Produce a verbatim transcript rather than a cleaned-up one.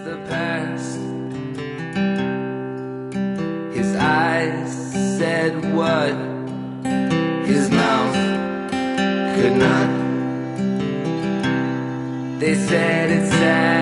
the past. His eyes said what his mouth could not. They said it's sad.